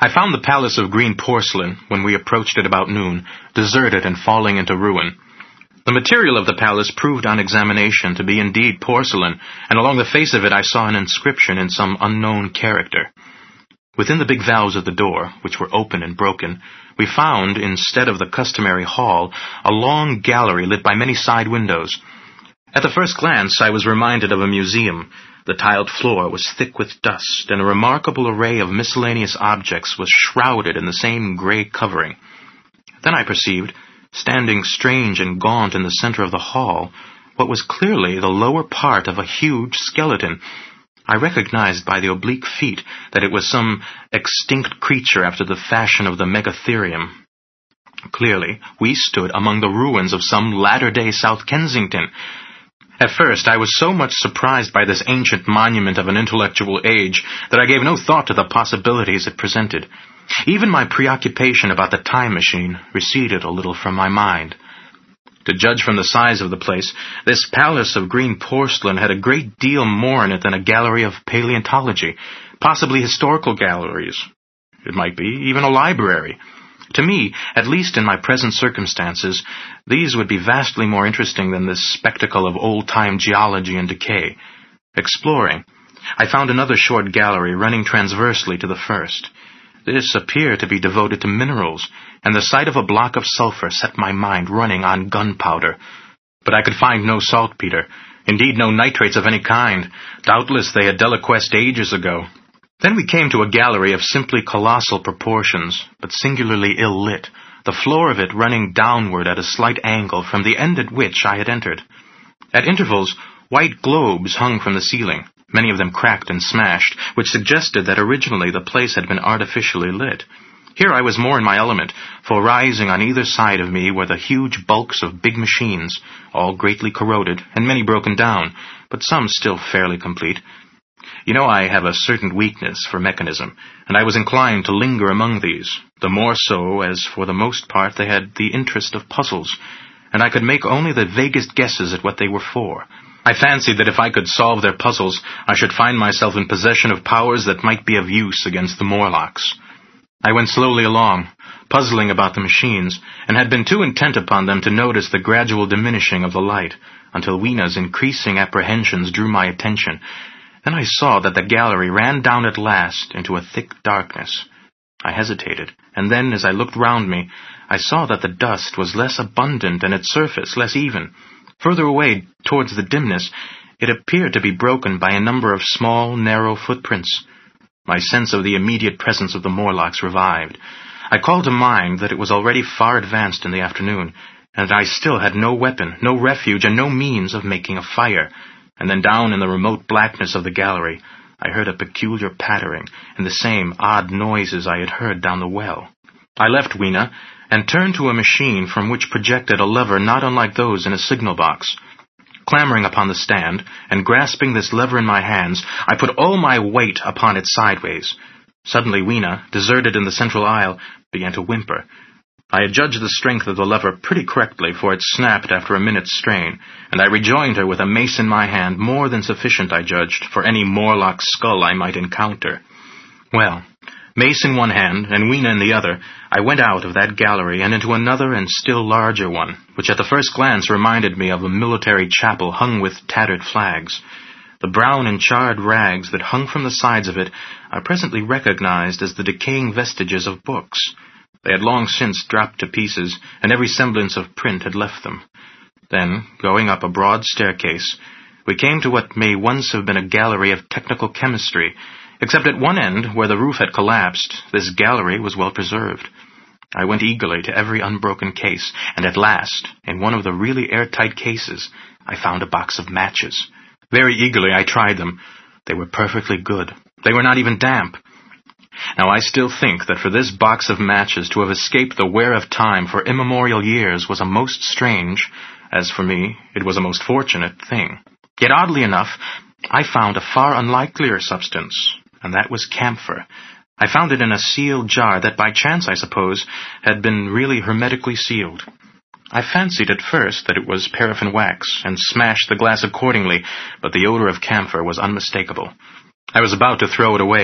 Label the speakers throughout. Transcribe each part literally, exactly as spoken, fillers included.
Speaker 1: I found the Palace of Green Porcelain, when we approached it about noon, deserted and falling into ruin. The material of the palace proved on examination to be indeed porcelain, and along the face of it I saw an inscription in some unknown character. Within the big valves of the door, which were open and broken, we found, instead of the customary hall, a long gallery lit by many side windows. At the first glance I was reminded of a museum. The tiled floor was thick with dust, and a remarkable array of miscellaneous objects was shrouded in the same gray covering. Then I perceived, standing strange and gaunt in the center of the hall, what was clearly the lower part of a huge skeleton. I recognized by the oblique feet that it was some extinct creature after the fashion of the Megatherium. Clearly, we stood among the ruins of some latter-day South Kensington. At first, I was so much surprised by this ancient monument of an intellectual age that I gave no thought to the possibilities it presented. Even my preoccupation about the time machine receded a little from my mind. To judge from the size of the place, this palace of green porcelain had a great deal more in it than a gallery of paleontology, possibly historical galleries. It might be even a library. To me, at least in my present circumstances, these would be vastly more interesting than this spectacle of old-time geology and decay. Exploring, I found another short gallery running transversely to the first. This appeared to be devoted to minerals, and the sight of a block of sulfur set my mind running on gunpowder. But I could find no saltpeter, indeed no nitrates of any kind. Doubtless they had deliquesced ages ago. Then we came to a gallery of simply colossal proportions, but singularly ill-lit, the floor of it running downward at a slight angle from the end at which I had entered. At intervals, white globes hung from the ceiling, many of them cracked and smashed, which suggested that originally the place had been artificially lit. Here I was more in my element, for rising on either side of me were the huge bulks of big machines, all greatly corroded, and many broken down, but some still fairly complete. You know I have a certain weakness for mechanism, and I was inclined to linger among these, the more so as for the most part they had the interest of puzzles, and I could make only the vaguest guesses at what they were for. I fancied that if I could solve their puzzles, I should find myself in possession of powers that might be of use against the Morlocks. I went slowly along, puzzling about the machines, and had been too intent upon them to notice the gradual diminishing of the light, until Weena's increasing apprehensions drew my attention. Then I saw that the gallery ran down at last into a thick darkness. I hesitated, and then, as I looked round me, I saw that the dust was less abundant and its surface less even. Further away, towards the dimness, it appeared to be broken by a number of small, narrow footprints. My sense of the immediate presence of the Morlocks revived. I called to mind that it was already far advanced in the afternoon, and that I still had no weapon, no refuge, and no means of making a fire. And then down in the remote blackness of the gallery, I heard a peculiar pattering, and the same odd noises I had heard down the well. I left Weena, and turned to a machine from which projected a lever not unlike those in a signal box. Clambering upon the stand, and grasping this lever in my hands, I put all my weight upon it sideways. Suddenly Weena, deserted in the central aisle, began to whimper. I had judged the strength of the lever pretty correctly, for it snapped after a minute's strain, and I rejoined her with a mace in my hand, more than sufficient, I judged, for any Morlock skull I might encounter. Well, mace in one hand, and Weena in the other, I went out of that gallery and into another and still larger one, which at the first glance reminded me of a military chapel hung with tattered flags. The brown and charred rags that hung from the sides of it I presently recognized as the decaying vestiges of books. They had long since dropped to pieces, and every semblance of print had left them. Then, going up a broad staircase, we came to what may once have been a gallery of technical chemistry, except at one end, where the roof had collapsed, this gallery was well preserved. I went eagerly to every unbroken case, and at last, in one of the really airtight cases, I found a box of matches. Very eagerly I tried them. They were perfectly good. They were not even damp. Now I still think that for this box of matches to have escaped the wear of time for immemorial years was a most strange, as for me, it was a most fortunate thing. Yet oddly enough, I found a far unlikelier substance, and that was camphor. I found it in a sealed jar that by chance, I suppose, had been really hermetically sealed. I fancied at first that it was paraffin wax, and smashed the glass accordingly, but the odor of camphor was unmistakable. I was about to throw it away,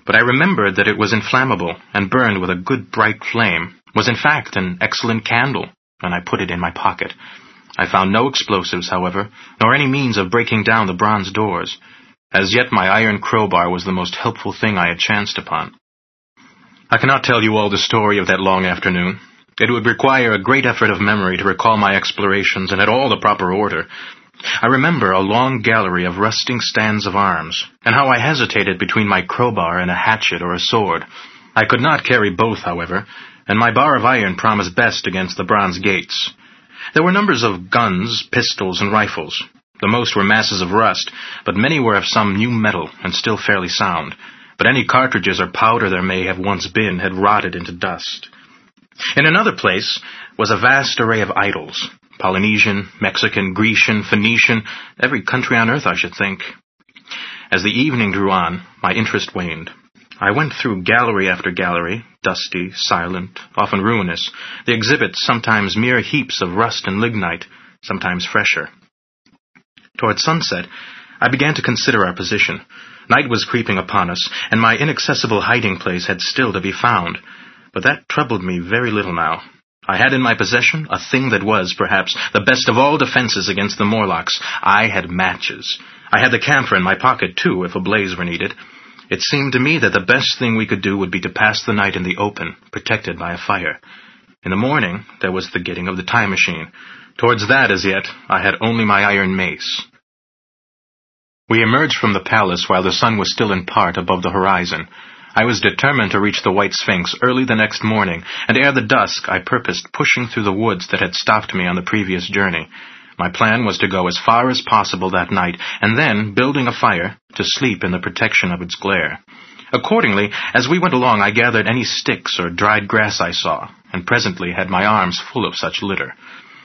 Speaker 1: but I remembered that it was inflammable and burned with a good bright flame, was in fact an excellent candle, and I put it in my pocket. I found no explosives, however, nor any means of breaking down the bronze doors. As yet my iron crowbar was the most helpful thing I had chanced upon. I cannot tell you all the story of that long afternoon. It would require a great effort of memory to recall my explorations in at all the proper order. I remember a long gallery of rusting stands of arms, and how I hesitated between my crowbar and a hatchet or a sword. I could not carry both, however, and my bar of iron promised best against the bronze gates. There were numbers of guns, pistols, and rifles. The most were masses of rust, but many were of some new metal and still fairly sound. But any cartridges or powder there may have once been had rotted into dust. In another place was a vast array of idols. Polynesian, Mexican, Grecian, Phoenician, every country on earth, I should think. As the evening drew on, my interest waned. I went through gallery after gallery, dusty, silent, often ruinous, the exhibits sometimes mere heaps of rust and lignite, sometimes fresher. Toward sunset, I began to consider our position. Night was creeping upon us, and my inaccessible hiding place had still to be found. But that troubled me very little now. I had in my possession a thing that was, perhaps, the best of all defenses against the Morlocks. I had matches. I had the camphor in my pocket, too, if a blaze were needed. It seemed to me that the best thing we could do would be to pass the night in the open, protected by a fire. In the morning, there was the getting of the time machine. Towards that, as yet, I had only my iron mace. We emerged from the palace while the sun was still in part above the horizon. I was determined to reach the White Sphinx early the next morning, and ere the dusk I purposed pushing through the woods that had stopped me on the previous journey. My plan was to go as far as possible that night, and then, building a fire, to sleep in the protection of its glare. Accordingly, as we went along I gathered any sticks or dried grass I saw, and presently had my arms full of such litter.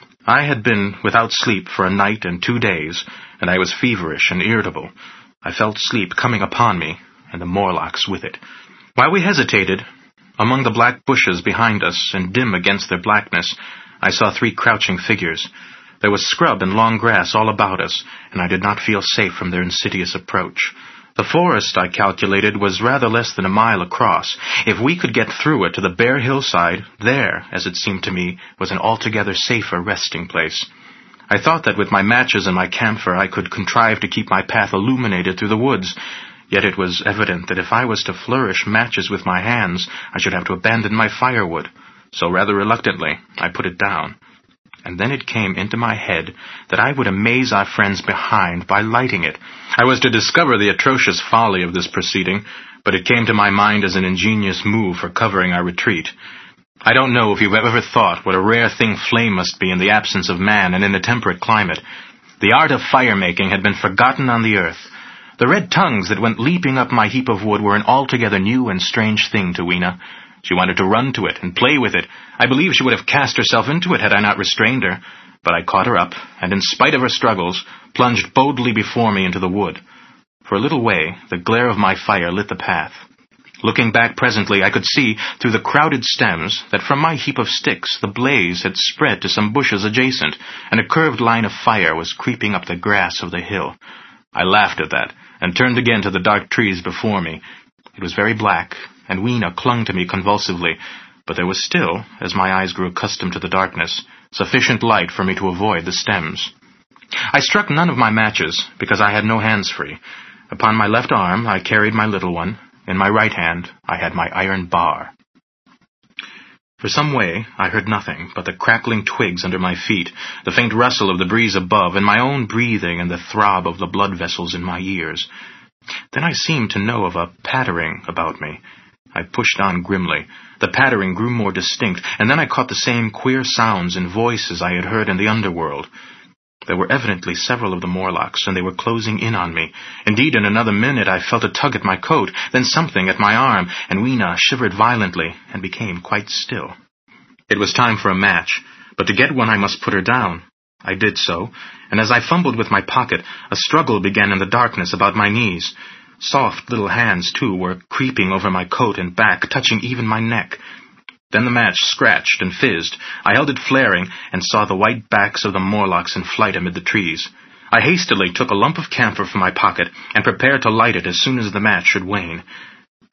Speaker 1: I had been without sleep for a night and two days, and I was feverish and irritable. I felt sleep coming upon me, and the Morlocks with it. While we hesitated, among the black bushes behind us, and dim against their blackness, I saw three crouching figures. There was scrub and long grass all about us, and I did not feel safe from their insidious approach. The forest, I calculated, was rather less than a mile across. If we could get through it to the bare hillside, there, as it seemed to me, was an altogether safer resting place. I thought that with my matches and my camphor I could contrive to keep my path illuminated through the woods. Yet it was evident that if I was to flourish matches with my hands, I should have to abandon my firewood. So rather reluctantly, I put it down. And then it came into my head that I would amaze our friends behind by lighting it. I was to discover the atrocious folly of this proceeding, but it came to my mind as an ingenious move for covering our retreat. I don't know if you've ever thought what a rare thing flame must be in the absence of man and in a temperate climate. The art of fire-making had been forgotten on the earth. The red tongues that went leaping up my heap of wood were an altogether new and strange thing to Weena. She wanted to run to it and play with it. I believe she would have cast herself into it had I not restrained her. But I caught her up, and in spite of her struggles, plunged boldly before me into the wood. For a little way, the glare of my fire lit the path. Looking back presently, I could see, through the crowded stems, that from my heap of sticks the blaze had spread to some bushes adjacent, and a curved line of fire was creeping up the grass of the hill. I laughed at that, and turned again to the dark trees before me. It was very black, and Weena clung to me convulsively, but there was still, as my eyes grew accustomed to the darkness, sufficient light for me to avoid the stems. I struck none of my matches, because I had no hands free. Upon my left arm I carried my little one. In my right hand I had my iron bar. For some way I heard nothing but the crackling twigs under my feet, the faint rustle of the breeze above, and my own breathing and the throb of the blood vessels in my ears. Then I seemed to know of a pattering about me. I pushed on grimly. The pattering grew more distinct, and then I caught the same queer sounds and voices I had heard in the underworld. There were evidently several of the Morlocks, and they were closing in on me. Indeed, in another minute I felt a tug at my coat, then something at my arm, and Weena shivered violently and became quite still. It was time for a match, but to get one I must put her down. I did so, and as I fumbled with my pocket, a struggle began in the darkness about my knees. Soft little hands, too, were creeping over my coat and back, touching even my neck. Then the match scratched and fizzed. I held it flaring, and saw the white backs of the Morlocks in flight amid the trees. I hastily took a lump of camphor from my pocket, and prepared to light it as soon as the match should wane.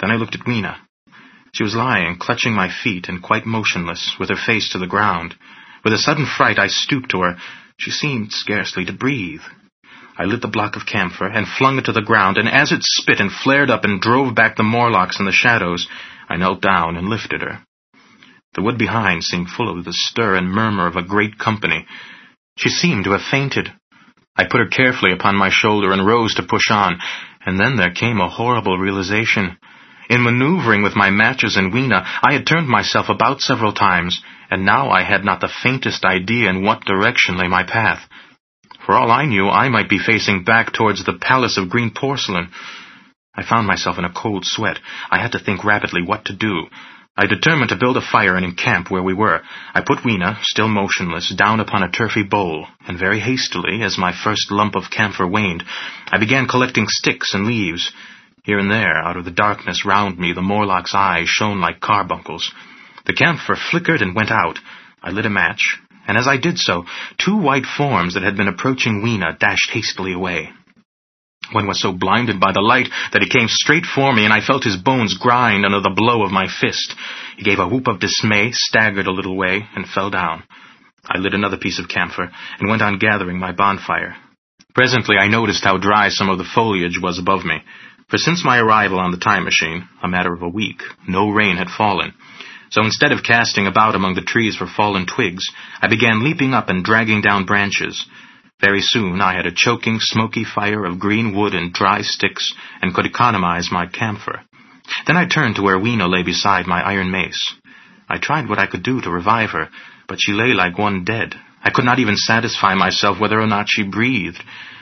Speaker 1: Then I looked at Weena. She was lying, clutching my feet and quite motionless, with her face to the ground. With a sudden fright, I stooped to her. She seemed scarcely to breathe. I lit the block of camphor and flung it to the ground, and as it spit and flared up and drove back the Morlocks in the shadows, I knelt down and lifted her. The wood behind seemed full of the stir and murmur of a great company. She seemed to have fainted. I put her carefully upon my shoulder and rose to push on, and then there came a horrible realization. In maneuvering with my matches and Weena, I had turned myself about several times, and now I had not the faintest idea in what direction lay my path. For all I knew, I might be facing back towards the Palace of Green Porcelain. I found myself in a cold sweat. I had to think rapidly what to do. I determined to build a fire and encamp where we were. I put Weena, still motionless, down upon a turfy bowl, and very hastily, as my first lump of camphor waned, I began collecting sticks and leaves. Here and there, out of the darkness round me, the Morlock's eyes shone like carbuncles. The camphor flickered and went out. I lit a match, and as I did so, two white forms that had been approaching Weena dashed hastily away. One was so blinded by the light that he came straight for me, and I felt his bones grind under the blow of my fist. He gave a whoop of dismay, staggered a little way, and fell down. I lit another piece of camphor, and went on gathering my bonfire. Presently I noticed how dry some of the foliage was above me, for since my arrival on the time machine, a matter of a week, no rain had fallen. So instead of casting about among the trees for fallen twigs, I began leaping up and dragging down branches. Very soon I had a choking, smoky fire of green wood and dry sticks, and could economize my camphor. Then I turned to where Weena lay beside my iron mace. I tried what I could do to revive her, but she lay like one dead. I could not even satisfy myself whether or not she breathed.